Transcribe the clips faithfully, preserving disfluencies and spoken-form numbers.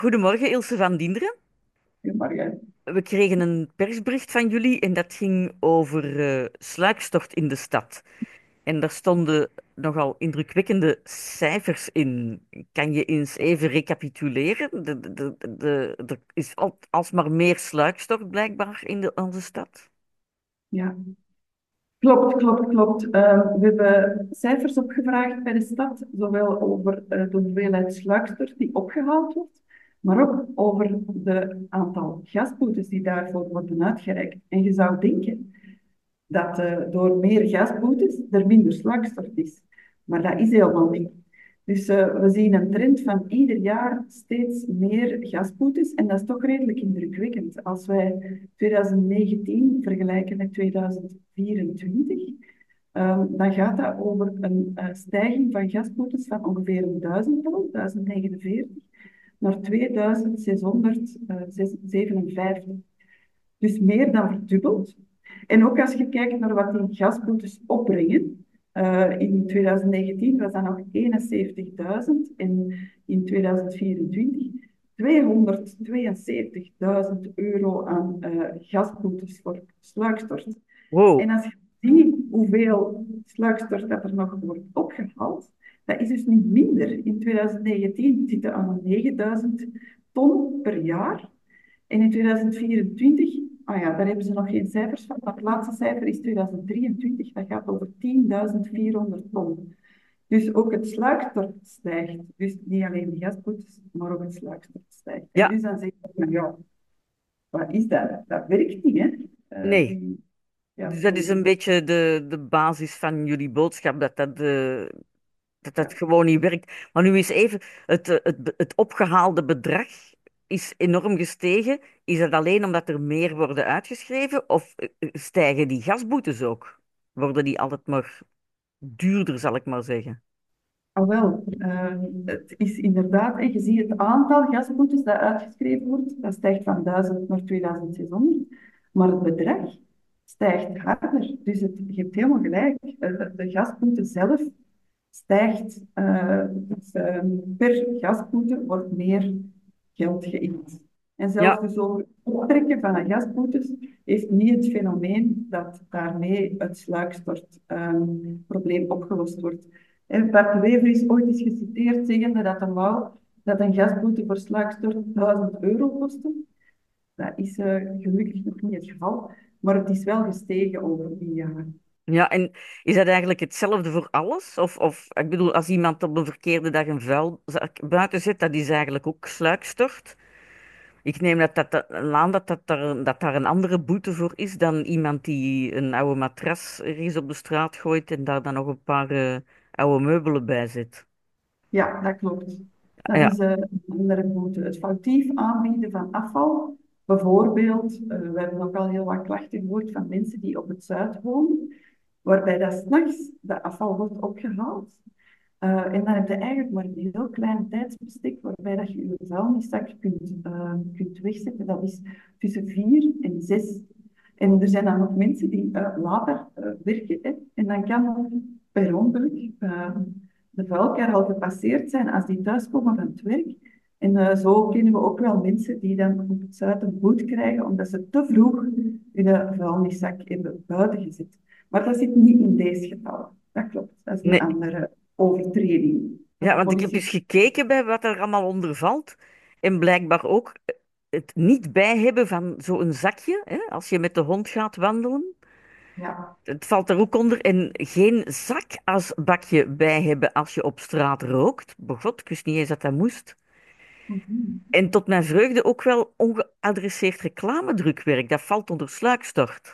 Goedemorgen, Ilse van Dinderen. Goedemorgen. We kregen een persbericht van jullie en dat ging over eh sluikstort in de stad. En daar stonden nogal indrukwekkende cijfers in. Kan je eens even recapituleren? De, de, de, de- er is al, alsmaar meer sluikstort blijkbaar in de, onze stad. Ja, klopt, klopt, klopt. Eh, we hebben cijfers opgevraagd bij de stad, zowel over eh, de hoeveelheid sluikstort die opgehaald wordt, maar ook over de aantal gasboetes die daarvoor worden uitgereikt. En je zou denken dat eh, door meer gasboetes er minder sluikstort is. Maar dat is helemaal niet. Dus eh, we zien een trend van ieder jaar steeds meer gasboetes en dat is toch redelijk indrukwekkend. Als wij twintig negentien vergelijken met tweeduizend vierentwintig, ehm, dan gaat dat over een eh, stijging van gasboetes van ongeveer duizend ton, duizend negenenveertig, naar tweeduizend zeshonderdzevenenvijftig. Dus meer dan verdubbeld. En ook als je kijkt naar wat die gasboetes opbrengen. Uh, in twintig negentien was dat nog eenenzeventigduizend en in tweeduizend vierentwintig tweehonderdtweeënzeventigduizend euro aan uh, gasboetes voor sluikstort. En Wow. als je ziet hoeveel sluikstort dat er nog wordt opgehaald, dat is dus niet minder. In twintig negentien zitten we aan negenduizend ton per jaar. En in tweeduizend vierentwintig, ah ja, daar hebben ze nog geen cijfers van. Maar het laatste cijfer is tweeduizend drieëntwintig, dat gaat over tienduizend vierhonderd ton. Dus ook het sluikstort stijgt. Dus niet alleen de gasboetes, maar ook het sluikstort stijgt. En Ja, dus dan zeg je van, ja, wat is dat? Dat werkt niet, hè? Uh, nee. die Dus dat is gasboetes. een beetje de, de basis van jullie boodschap, dat dat, eh, dat dat Ja. gewoon niet werkt. Maar nu is even, het, eh, het, het opgehaalde bedrag is enorm gestegen. Is dat alleen omdat er meer worden uitgeschreven of eh, eh, stijgen die gasboetes ook? Worden die altijd maar duurder, zal ik maar zeggen? Ah, wel, uh, het is inderdaad, en je ziet het aantal gasboetes dat uitgeschreven wordt, dat stijgt van duizend naar tweeduizendzeshonderd, maar het bedrag stijgt harder. Dus het, je hebt helemaal gelijk. Uh, de gasboete zelf stijgt, uh, dus, uh, per gasboete wordt meer geld geïnd. En zelfs Ja, dus over het optrekken van de gasboetes heeft niet het fenomeen dat daarmee het sluikstortprobleem um, opgelost wordt. En Bart de Wever is ooit eens geciteerd zeggende dat een wou dat een gasboete voor sluikstort duizend euro kostte. Dat is uh, gelukkig nog niet het geval, maar het is wel gestegen over die jaren. ja, en is dat eigenlijk hetzelfde voor alles? Of, of ik bedoel, als iemand op een verkeerde dag een vuilzak buiten zet, dat is eigenlijk ook sluikstort. Ik neem dat dat, dat aan dat, dat, daar, dat daar een andere boete voor is dan iemand die een oude matras ergens op de straat gooit en daar dan nog een paar eh, oude meubelen bij zet. Ja, dat klopt. Ah, Dat ja, is uh, een andere boete. Het foutief aanbieden van afval, bijvoorbeeld, uh, we hebben ook al heel wat klachten gehoord van mensen die op het Zuid wonen, waarbij dat 's nachts de afval wordt opgehaald. Uh, en dan heb je eigenlijk maar een heel klein tijdsbestek waarbij dat je je vuilniszak kunt, uh, kunt wegzetten. Dat is tussen vier en zes. En er zijn dan ook mensen die uh, later uh, werken. Hè? En dan kan per ongeluk uh, de vuilkar al gepasseerd zijn als die thuiskomen van het werk. En uh, zo kennen we ook wel mensen die dan op het Zuid een boete krijgen omdat ze te vroeg hun vuilniszak hebben buiten gezet. Maar dat zit niet in deze geval. Dat klopt. Dat is een nee, andere overtreding. Dat ja, de want ik heb eens politie... gekeken bij wat er allemaal onder valt. En blijkbaar ook het niet bij hebben van zo'n zakje, hè, als je met de hond gaat wandelen. Ja. Het valt er ook onder. En geen zakasbakje bij hebben als je op straat rookt. God, ik wist niet eens dat dat moest. Mhm. En tot mijn vreugde ook wel ongeadresseerd reclamedrukwerk. Dat valt onder sluikstort.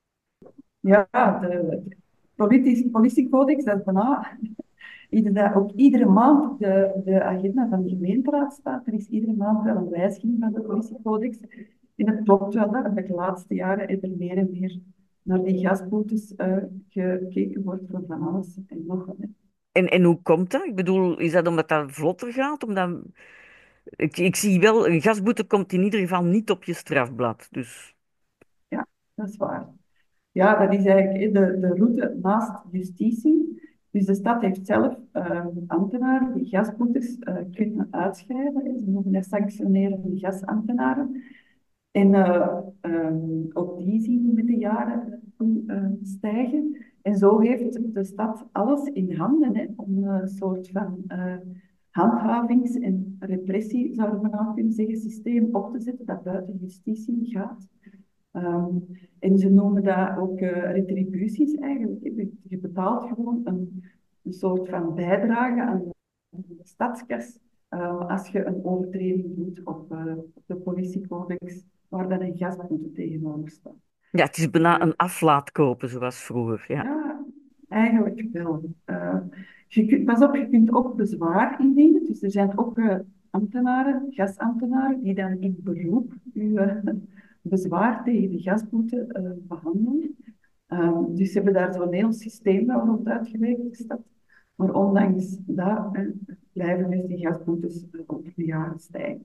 Ja, de, politisch, politiecodex, dat is bijna... Iedere, ook iedere maand de, de agenda van de gemeenteraad staat. Er is iedere maand wel een wijziging van de politiecodex. En het klopt wel dat er de laatste jaren er meer en meer naar die gasboetes uh, gekeken wordt voor van alles en nog wat. En, en hoe komt dat? Ik bedoel, is dat omdat dat vlotter gaat? Omdat... Ik, ik zie wel, een gasboete komt in ieder geval niet op je strafblad. Dus Ja, dat is waar. Ja, dat is eigenlijk de, de route naast justitie. Dus de stad heeft zelf uh, ambtenaren die gasboetes uh, kunnen uitschrijven. Ze noemen dat sanctionerende gasambtenaren. En uh, um, ook die zien we met de jaren uh, stijgen. En zo heeft de stad alles in handen, hè, om een soort van uh, handhavings- en repressie, zouden we nou kunnen zeggen, systeem op te zetten dat buiten justitie gaat. Um, en ze noemen dat ook uh, retributies eigenlijk. Je betaalt gewoon een, een soort van bijdrage aan de stadskas uh, als je een overtreding doet op, uh, op de politiecodex, waar dan een gasboete tegenover staat. Ja, het is bijna een aflaat kopen, zoals vroeger. Ja. Ja, eigenlijk wel. Uh, je kunt, pas op, je kunt ook bezwaar indienen. Dus er zijn ook uh, ambtenaren, gasambtenaren, die dan in beroep uw uh, bezwaar tegen de gasboete uh, behandelen. Um, dus ze hebben daar zo'n heel systeem wel rond uitgewerkt, de stad. Maar ondanks dat uh, blijven dus die gasboetes uh, op de jaren stijgen.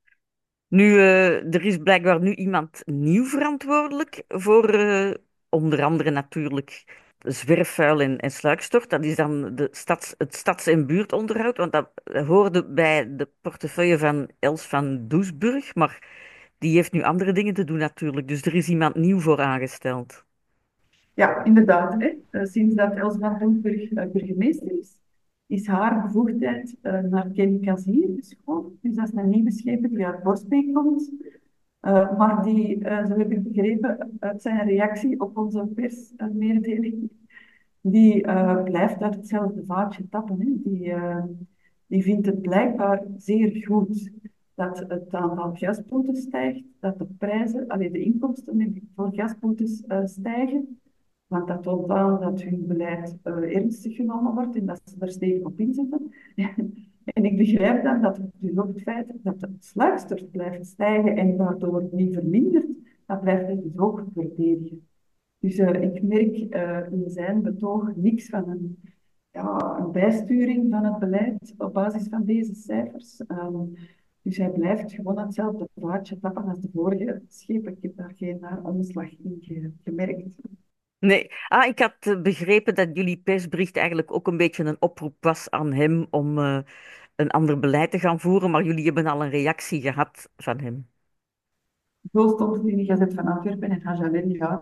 Nu, eh, er is blijkbaar nu iemand nieuw verantwoordelijk voor eh, onder andere natuurlijk zwerfvuil en, en sluikstort. Dat is dan de stads, het stads- en buurtonderhoud, want dat hoorde bij de portefeuille van Els van Doesburg, maar die heeft nu andere dingen te doen natuurlijk. Dus er is iemand nieuw voor aangesteld. Ja, inderdaad. Hè. Uh, sinds dat Els van Doesburg uh, burgemeester is, is haar bevoegdheid uh, naar Ken Kazier geschoven. Dus dat is een nieuwe schepen die uit Borsbeek komt. Uh, maar die, uh, zo heb ik begrepen, uit zijn reactie op onze persmededeling, die uh, blijft uit hetzelfde vaatje tappen. Hè. Die, uh, die vindt het blijkbaar zeer goed dat het aantal gasboetes stijgt, dat de prijzen, allee, de inkomsten voor gasboetes uh, stijgen. Want dat toont aan dat hun beleid uh, ernstig genomen wordt en dat ze er stevig op inzetten. En ik begrijp dan dat dus ook het feit dat het sluikstort blijft stijgen en daardoor niet vermindert, dat blijft hij dus ook verdedigen. Dus uh, ik merk uh, in zijn betoog niks van een, ja, een bijsturing van het beleid op basis van deze cijfers. Um, dus hij blijft gewoon hetzelfde plaatje tappen als de vorige schepen. Ik heb daar geen uh, omslag in ge gemerkt. Nee, ah, ik had eh, begrepen dat jullie persbericht eigenlijk ook een beetje een oproep was aan hem om eh, een ander beleid te gaan voeren, maar jullie hebben al een reactie gehad van hem. Zo stond het in de Gazet van Antwerpen en Hajalin, ja.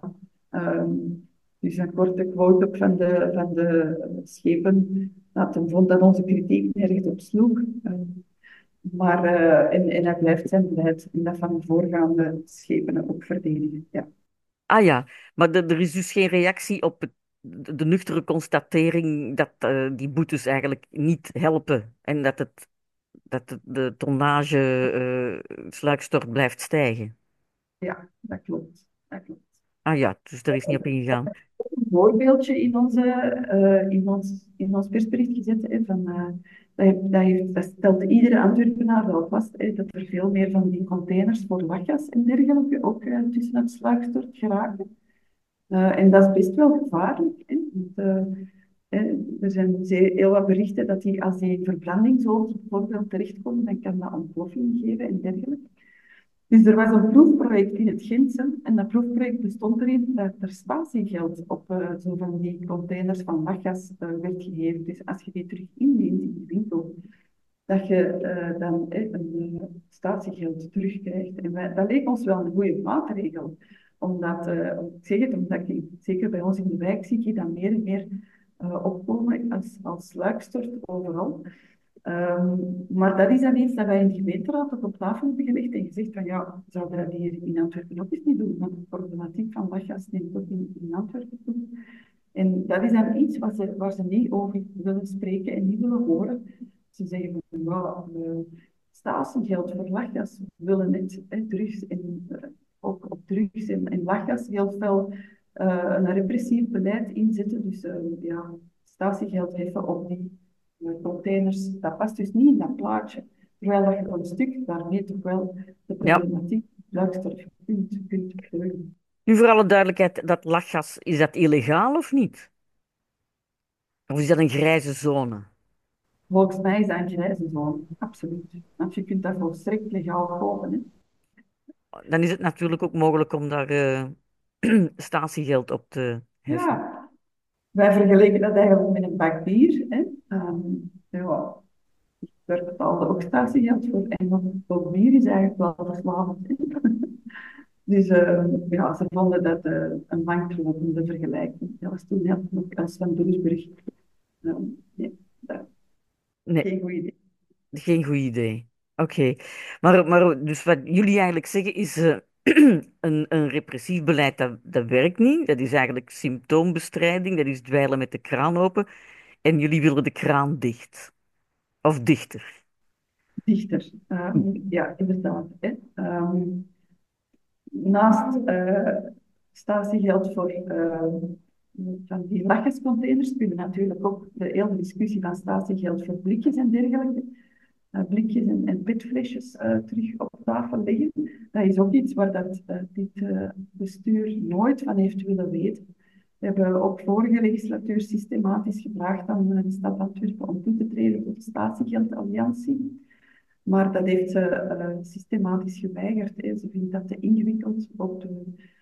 Um, dus een korte quote op van de, van de schepen, dat hem vond dat onze kritiek nergens op sloeg. Um, maar, uh, en, en hij blijft zijn beleid en dat van de voorgaande schepen ook verdedigen. Ja. Ah ja, maar de- er is dus geen reactie op het, de, de nuchtere constatering dat eh, die boetes eigenlijk niet helpen en dat, het, dat het- de tonnage eh sluikstort blijft stijgen. Ja, dat klopt. Dat klopt. Ah ja, dus er is niet op ingegaan. Een voorbeeldje in, onze, uh, in, ons, in ons persbericht gezet. Hè, van, uh, dat, dat, heeft, dat stelt iedere Antwerpenaar wel vast, hè, dat er veel meer van die containers voor lachgas en dergelijke ook uh, tussen het sluikstort geraken. Uh, en dat is best wel gevaarlijk. Hè, want, uh, hè, er zijn zeer, heel wat berichten dat die, als die verbrandingsoven bijvoorbeeld terechtkomen, dan kan dat ontploffing geven en dergelijke. Dus er was een proefproject in het Gentse en dat proefproject bestond erin dat er statiegeld op uh, zo van die containers van lachgas uh, werd gegeven. Dus als je die terug indient in de winkel, dat je uh, dan eh, een uh, statiegeld terugkrijgt. En wij, dat leek ons wel een goede maatregel. Omdat, uh, ik zeg het, omdat je, zeker bij ons in de wijk zie je dat meer en meer uh, opkomen als, als sluikstort overal. Um, maar dat is dan iets dat wij in de gemeenteraad ook op tafel hebben gelegd en gezegd van ja, zouden we dat hier in Antwerpen ook eens niet doen? Want de problematiek van lachgas neemt ook in, in Antwerpen toe. En dat is dan iets wat ze, waar ze niet over willen spreken en niet willen horen. Ze zeggen van ja, uh, statiegeld voor lachgas. We willen net eh, drugs en, uh, ook op drugs en, en lachgas heel veel uh, een repressief beleid inzetten. Dus uh, ja, statiegeld heffen op die containers, dat past dus niet in dat plaatje. Terwijl dat je voor een stuk daarmee toch wel de Ja, problematiek luister kunt, kunt kleuren. nu voor alle duidelijkheid, dat lachgas, is dat illegaal of niet? Of is dat een grijze zone? Volgens mij is dat een grijze zone, absoluut. Want je kunt dat volstrekt legaal kopen. Hè. Dan is het natuurlijk ook mogelijk om daar eh, statiegeld op te heffen. Ja, Wij vergelijken dat eigenlijk met een bak bier. Hè. Ehm, ja, daar betaalde ook statiegeld voor. En dan ook bier is eigenlijk wel verslavend. Hè. Dus ehm, ja, ze vonden dat eh, een langlopende vergelijking. Dat was toen net nog Els van Doesburg. Ehm, nee, dat Nee, geen goed idee. geen goed idee. Oké. Maar, maar dus wat jullie eigenlijk zeggen is, eh, een, een repressief beleid, dat, dat werkt niet. Dat is eigenlijk symptoombestrijding, dat is dweilen met de kraan open. En jullie willen de kraan dicht. Of dichter. Dichter. Ehm, ja, inderdaad. Hè. Ehm, naast uh, statiegeld voor uh, van die lachgascontainers kun je natuurlijk ook de hele discussie van statiegeld voor blikjes en dergelijke, uh, blikjes en, en petflesjes uh, terug op tafel leggen. Dat is ook iets waar dat, uh, dit uh, bestuur nooit van heeft willen weten. We hebben ook vorige legislatuur systematisch gevraagd aan de stad Antwerpen om toe te treden tot de statiegeldalliantie. Maar dat heeft ze uh, systematisch geweigerd. Hè. Ze vindt dat te ingewikkeld. Ook de,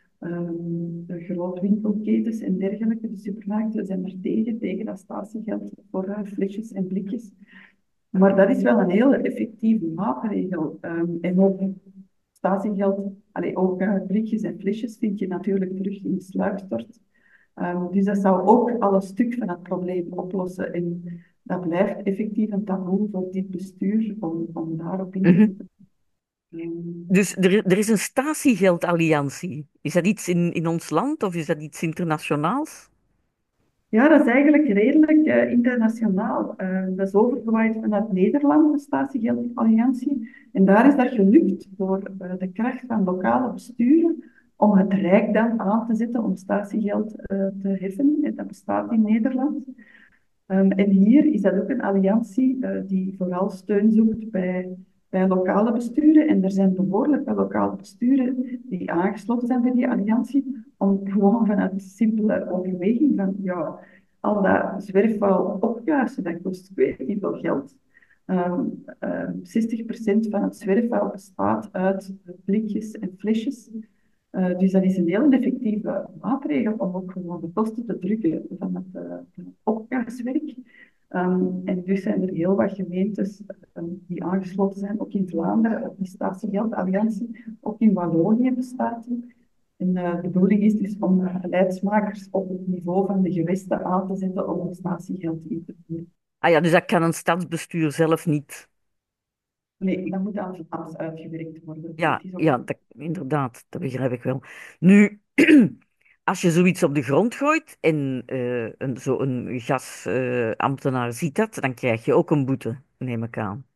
um, de grootwinkelketens en dergelijke, de supermarkten zijn er tegen, tegen dat statiegeld voor uh, flesjes en blikjes. Maar dat is wel een heel effectieve maatregel. Um, en ook statiegeld, allee, ook uh, blikjes en flesjes vind je natuurlijk terug in de sluikstort. Um, dus dat zou ook al een stuk van het probleem oplossen. En dat blijft effectief een taboe voor dit bestuur om, om daarop in te Mhm. zetten. Um, Dus er, er is een statiegeldalliantie. Is dat iets in, in ons land of is dat iets internationaals? ja, dat is eigenlijk redelijk uh, internationaal. Uh, dat is overgewaaid vanuit Nederland, de Statiegeldalliantie. En daar is dat gelukt door uh, de kracht van lokale besturen om het Rijk dan aan te zetten om statiegeld uh, te heffen. En dat bestaat in Nederland. Um, en hier is dat ook een alliantie uh, die vooral steun zoekt bij, bij lokale besturen. En er zijn behoorlijk veel lokale besturen die aangesloten zijn bij die alliantie, om gewoon vanuit simpele overweging van, ja, al dat zwerfvuil opkuisen, dat kost ik weet niet veel geld. Um, um, zestig procent van het zwerfvuil bestaat uit blikjes en flesjes. Uh, dus dat is een heel effectieve maatregel om ook gewoon de kosten te drukken van het, uh, van het opkaarswerk. Um, en dus zijn er heel wat gemeentes um, die aangesloten zijn, ook in Vlaanderen, op die statiegeldalliantie, ook in Wallonië bestaat die. En uh, de bedoeling is dus om uh, beleidsmakers op het niveau van de gewesten aan te zetten om het statiegeld in te voeren. Ah ja, dus dat kan een stadsbestuur zelf niet. Nee, dat moet aan alles uitgewerkt worden. Het Ja, is ook ja, dat, inderdaad, dat begrijp ik wel. Nu, als je zoiets op de grond gooit en eh, een, zo'n gasambtenaar ziet dat, dan krijg je ook een boete, neem ik aan.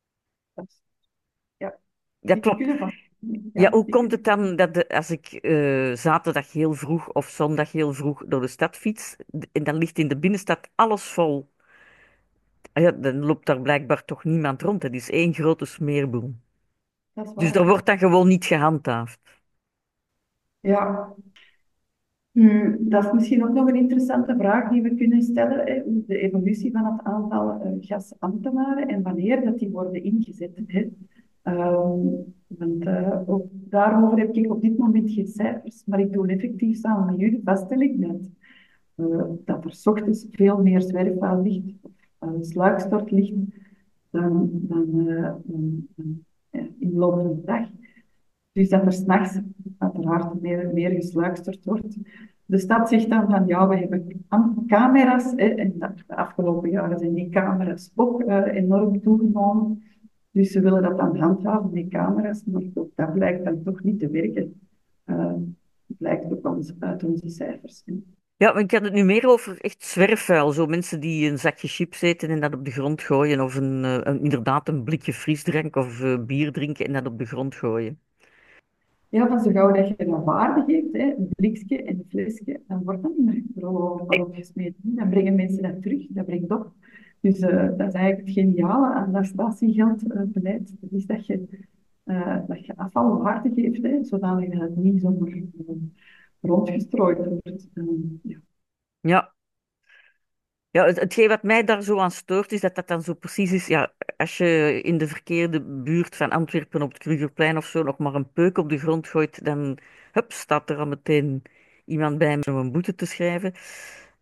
ja, Dat die klopt. kunnen van, Ja, ja, hoe die komt het kunnen. dan dat de- als ik eh, zaterdag heel vroeg of zondag heel vroeg door de stad fiets en dan ligt in de binnenstad alles vol? Ah ja, dan loopt daar blijkbaar toch niemand rond. Het is één grote smeerboel. Dat is Dus daar waar. wordt dan gewoon niet gehandhaafd. Ja, Hmm, dat is misschien ook nog een interessante vraag die we kunnen stellen. Hè. De evolutie van het aantal uh, gasambtenaren en wanneer dat die worden ingezet. Hè. Um, want uh, ook daarover heb ik op dit moment geen cijfers, maar ik doe effectief samen met jullie vaststelling dat, uh, dat er 's ochtends veel meer zwerfvuil ligt, of uh, sluikstort ligt, dan, dan, uh, dan, dan uh, in de loop van de dag. Dus dat er s'nachts uiteraard meer, meer gesluisterd wordt. De stad zegt dan van ja, we hebben camera's. Hè, en dat, de afgelopen jaren zijn die camera's ook uh, enorm toegenomen. Dus ze willen dat dan handhaven, die camera's. Maar ook dat blijkt dan toch niet te werken. Uh, blijkt ook ons, uit onze cijfers. Ja, maar ik had het nu meer over echt zwerfvuil. Zo mensen die een zakje chips eten en dat op de grond gooien. Of een, eh, een- inderdaad een blikje frisdrank of eh, bier drinken en dat op de grond gooien. Ja, van zo gauw dat je een waarde geeft, hè, een blikje en een flesje, dan wordt dat niet meer Eh, voorop gesmeten. Dan brengen mensen dat terug, dat brengt op. Dus uh, dat is eigenlijk het geniale aan dat statiegeldbeleid. Uh, dat is dat je, uh, dat je afval waarde geeft, hè, zodanig dat het niet zomaar uh, rondgestrooid wordt. Uh, ja. Ja, ja het, hetgeen wat mij daar zo aan stoort, is dat dat dan zo precies is. Ja, als je in de verkeerde buurt van Antwerpen op het Krugerplein of zo nog maar een peuk op de grond gooit, dan hup, staat er al meteen iemand bij om een boete te schrijven.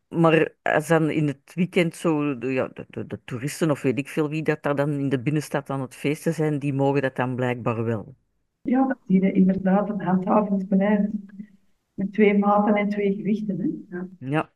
Maar als dan in het weekend zo, de, ja, de, de, de toeristen of weet ik veel wie dat daar dan in de binnenstad aan het feesten zijn, die mogen dat dan blijkbaar wel. Ja, dat zie je inderdaad een handhavend beleid met twee maten en twee gewichten. Hè? Ja. Ja.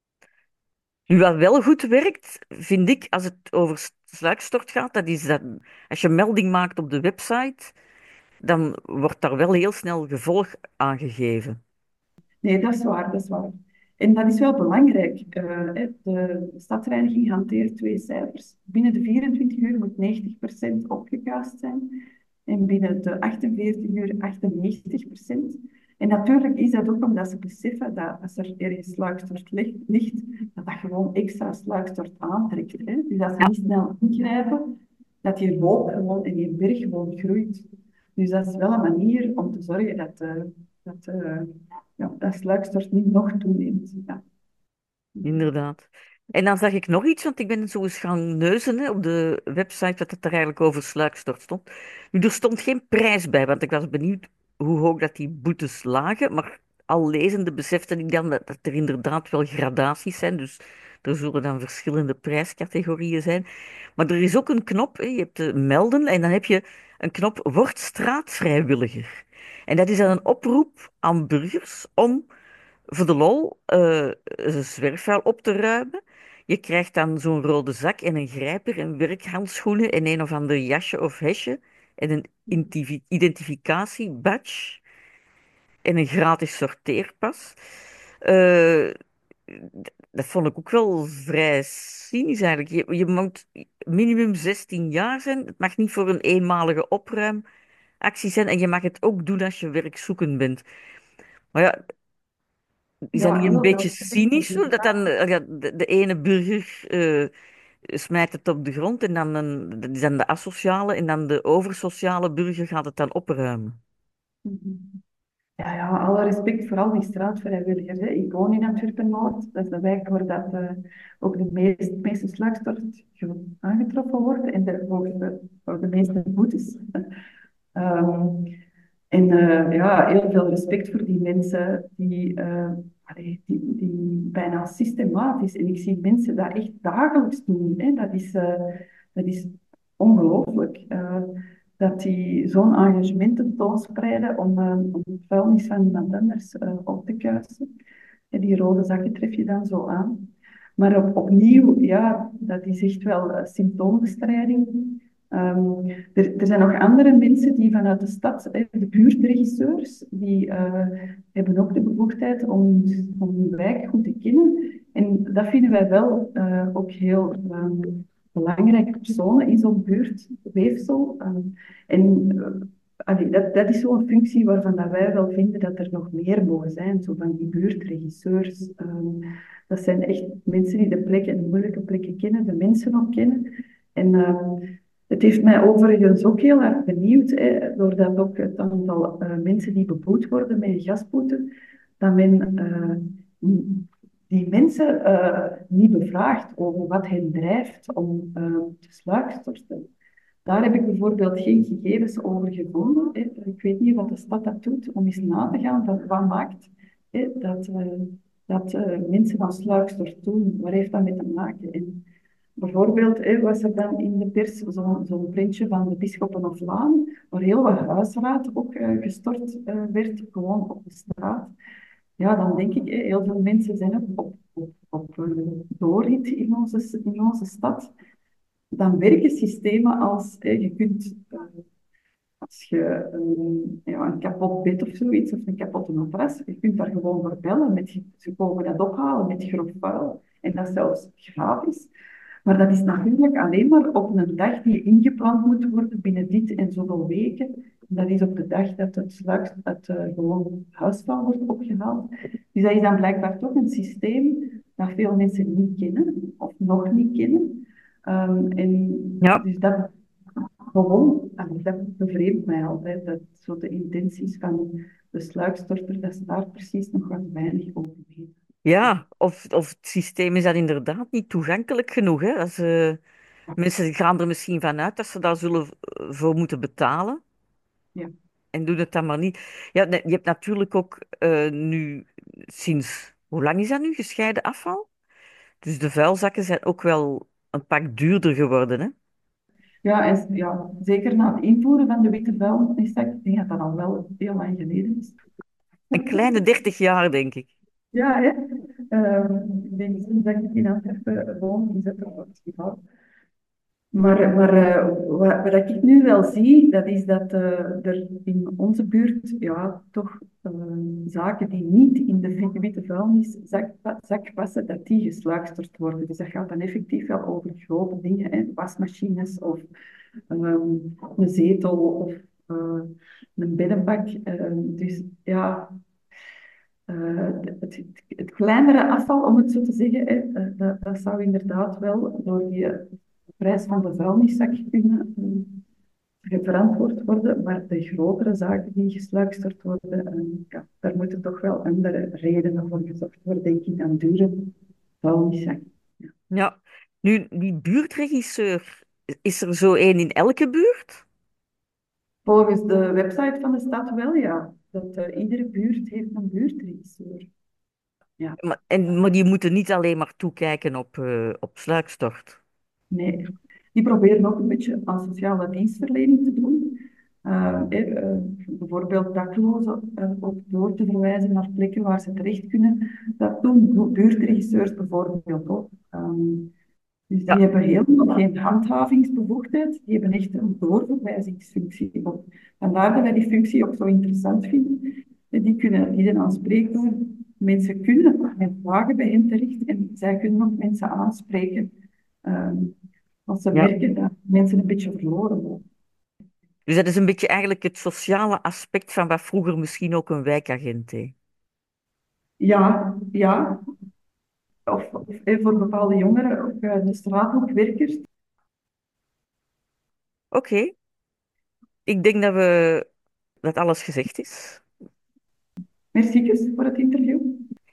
Nu, wat wel goed werkt, vind ik, als het over sluikstort gaat, dat is dat als je melding maakt op de website, dan wordt daar wel heel snel gevolg aangegeven. Nee, dat is waar, dat is waar. En dat is wel belangrijk. Eh, hè, de stadsreiniging hanteert twee cijfers. Binnen de vierentwintig uur moet negentig procent opgekuist zijn en binnen de achtenveertig uur achtennegentig procent. En natuurlijk is dat ook omdat ze beseffen dat als er ergens sluikstort ligt, ligt, dat dat gewoon extra sluikstort aantrekt. Hè? Dus als ze Ja, niet snel ingrijpen, dat die hoop gewoon en die berg gewoon groeit. Dus dat is wel een manier om te zorgen dat, eh, dat eh, ja, dat sluikstort niet nog toeneemt. Ja. inderdaad. En dan zag ik nog iets, want ik ben zo eens gaan neuzen hè, op de website wat het er eigenlijk over sluikstort stond. Nu, er stond geen prijs bij, want ik was benieuwd hoe hoog dat die boetes lagen. Maar al lezende besefte ik dan dat, dat er inderdaad wel gradaties zijn. Dus er zullen dan verschillende prijscategorieën zijn. Maar er is ook een knop, hè, je hebt de melden en dan heb je een knop Word straatvrijwilliger. En dat is dan een oproep aan burgers om voor de lol eh een zwerfvuil op te ruimen. Je krijgt dan zo'n rode zak en een grijper en werkhandschoenen en een of ander jasje of hesje en een intivi- identificatiebadge en een gratis sorteerpas. Eh, d- dat vond ik ook wel vrij cynisch eigenlijk. Je, je moet minimum zestien jaar zijn. Het mag niet voor een eenmalige opruimactie zijn en je mag het ook doen als je werkzoekend bent. Maar ja, is dat Ja, niet een heel beetje veel cynisch zo? Dat dan respect. eh, ja, de, de ene burger eh, smijt het op de grond en dan een, dat is dan de asociale en dan de oversociale burger gaat het dan opruimen. Ja, ja, alle respect voor al die straatvrijwilligers. Hè. Ik woon in Antwerpen-Noord. Dat is de wijk waar dat, eh, ook de meest, meeste slagstort aangetroffen wordt en de, voor de, voor de meeste boetes. Ehm, en eh, ja, heel veel respect voor die mensen die, eh, allee, die, die bijna systematisch, en ik zie mensen dat echt dagelijks doen. Hè. Dat is, eh, dat is ongelooflijk. Eh, dat die zo'n engagement tentoonspreiden om, eh, om het vuilnis van iemand anders eh, op te kuisen. En die rode zakken tref je dan zo aan. Maar op, opnieuw, ja, dat is echt wel eh, symptoombestrijding. Ehm, er, er zijn nog andere mensen die vanuit de stad, hè, de buurtregisseurs, die eh, hebben ook de bevoegdheid om, om hun wijk goed te kennen. En dat vinden wij wel eh, ook heel ehm, belangrijke personen in zo'n buurtweefsel. Ehm, en eh, allee, dat, dat is zo'n functie waarvan dat wij wel vinden dat er nog meer mogen zijn, zo van die buurtregisseurs. Ehm, dat zijn echt mensen die de plekken, de moeilijke plekken kennen, de mensen ook kennen. En ehm, het heeft mij overigens ook heel erg benieuwd, hè, doordat ook het aantal eh, mensen die beboet worden met gasboete, dat men eh, die mensen eh, niet bevraagt over wat hen drijft om eh, te sluikstorten. Daar heb ik bijvoorbeeld geen gegevens over gevonden. Hè. Ik weet niet wat de stad dat doet om eens na te gaan van wat maakt hè, dat, uh, dat uh, mensen van sluikstort doen. Waar heeft dat mee te maken? En bijvoorbeeld hè, was er dan in de pers zo'n zo printje van de bisschoppen of Laan, waar heel wat huisraad ook uh, gestort uh, werd, gewoon op de straat. Ja, dan denk ik, hè, heel veel mensen zijn ook op, op, op uh, doorrit in onze, in onze stad. Dan werken systemen als hè, je kunt, uh, als je um, ja, een kapot bed of zoiets, of een kapotte matras, je kunt daar gewoon voor bellen. Met, ze komen dat ophalen met grof vuil. En dat is zelfs gratis. Maar dat is natuurlijk alleen maar op een dag die ingepland moet worden binnen dit en zoveel weken. Dat is op de dag dat het sluik, dat uh, gewoon huisvuil wordt opgehaald. Dus dat is dan blijkbaar toch een systeem dat veel mensen niet kennen, of nog niet kennen. Um, en Ja, dus dat gewoon, en dat bevreemdt mij altijd, dat zo de intenties van de sluikstorter, dat ze daar precies nog wat weinig over weten. ja. Of, of het systeem is dan inderdaad niet toegankelijk genoeg. Hè? Als, eh, mensen gaan er misschien vanuit dat ze daar zullen v- voor moeten betalen Ja. en doen het dan maar niet. Ja, ne- je hebt natuurlijk ook eh, nu sinds, hoe lang is dat nu, gescheiden afval? Dus de vuilzakken zijn ook wel een pak duurder geworden, hè? Ja, en ja, zeker na het invoeren van de witte vuilniszak, ik denk dat dat al wel heel lang geleden is. Een kleine dertig jaar, denk ik. Ja, hè? Ehm, ik denk sinds dat ik in Antwerpen woon, is dat toch het geval. Maar, maar eh, wat, wat ik nu wel zie, dat is dat eh, er in onze buurt ja, toch eh, zaken die niet in de witte vuilniszak zak passen, dat die gesluisterd worden. Dus dat gaat dan effectief wel over grote dingen, hè, wasmachines of ehm, een zetel of eh, een beddenbak. Ehm, dus ja, eh, het, het, het kleinere afval, om het zo te zeggen, hè, eh, dat, dat zou inderdaad wel door die prijs van de vuilniszak kunnen eh, verantwoord worden, maar de grotere zaken die gesluisterd worden, eh, ja, daar moeten toch wel andere redenen voor gezorgd worden, denk ik, dan dure vuilniszak. Ja. Ja. Nu, die buurtregisseur, is er zo één in elke buurt? Volgens de website van de stad wel, ja. Dat, eh, iedere buurt heeft een buurtregisseur. Ja. Maar, en, maar die moeten niet alleen maar toekijken op, eh, op sluikstort. Nee, die proberen ook een beetje aan sociale dienstverlening te doen. Uh, eh, bijvoorbeeld daklozen uh, ook door te verwijzen naar plekken waar ze terecht kunnen. Dat doen buurtregisseurs bijvoorbeeld ook. Um, dus die Ja, hebben helemaal geen handhavingsbevoegdheid, die hebben echt een doorverwijzingsfunctie. Vandaar dat wij die functie ook zo interessant vinden. En die kunnen, die zijn aanspreekbaar. Mensen kunnen met vragen bij hen terecht en zij kunnen ook mensen aanspreken. Um, als ze ja. merken dat mensen een beetje verloren worden. Dus dat is een beetje eigenlijk het sociale aspect van wat vroeger misschien ook een wijkagent deed. Ja, ja. Of, of eh, voor bepaalde jongeren, ook uh, de straathoekwerkers. Oké, ik denk dat we dat alles gezegd is. Merci voor het interview.